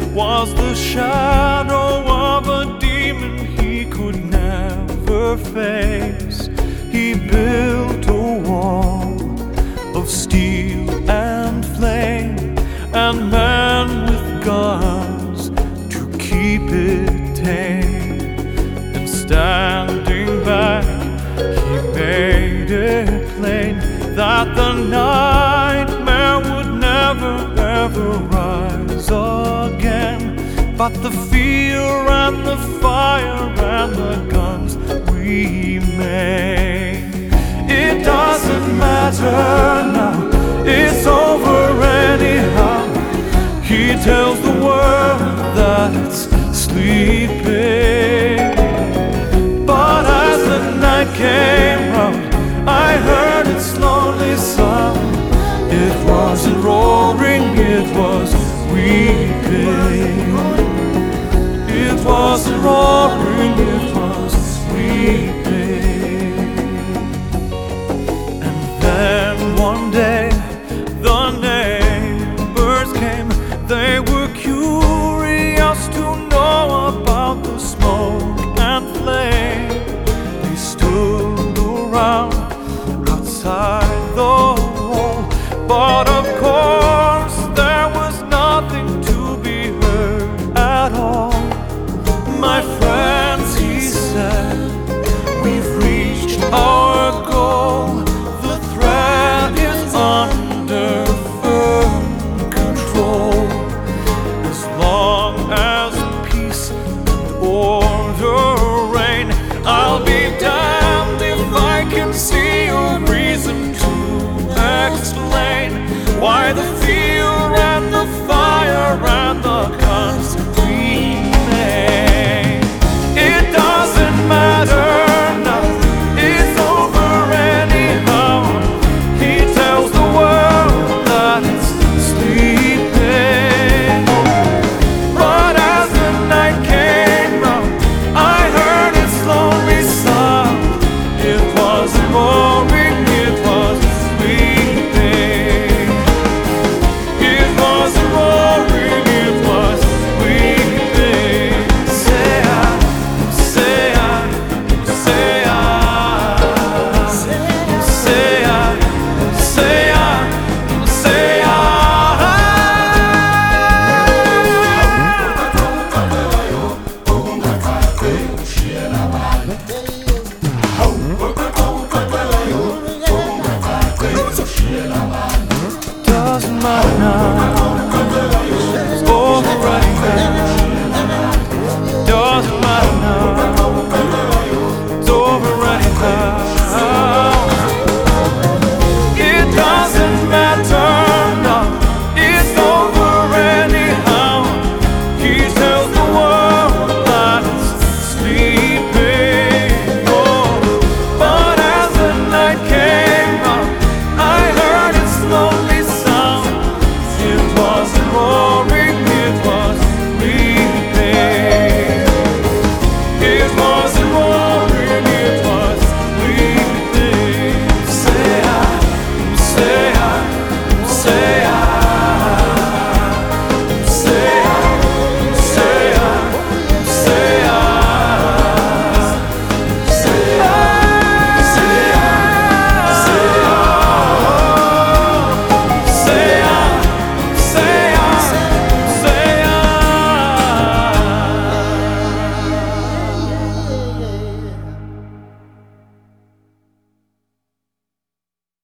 was the shadow of a demon he could never face. He built a wall of steel and flame, and men with guns to keep it tame. And standing back, he made it plain that the nightmare would never ever rise again. But the fear and the fire and the guns remain. It doesn't matter now, it's over anyhow. He tells the world that it's sleeping. But as the night came round, I heard its lonely sound. It wasn't roaring, it was weeping. It wasn't roaring, it was weeping. And then one day the neighbors came. They were curious to know about the smoke and flame. They stood around outside the wall, but of course there was nothing to be heard at all. My friends, he said, we've reached our goal. The threat is under firm control. As long as peace and order reign, I'll be damned if I can see a reason to explain why the fear and the fire and the guns remain. It doesn't matter now, it's over anyhow. He tells the world that it's sleeping. But as the night came round, I heard its lonely sound. It wasn't roaring, it was weeping. It wasn't roaring, it was weeping. Say I, say I, say I, say I, say I, say I. Doesn't matter now.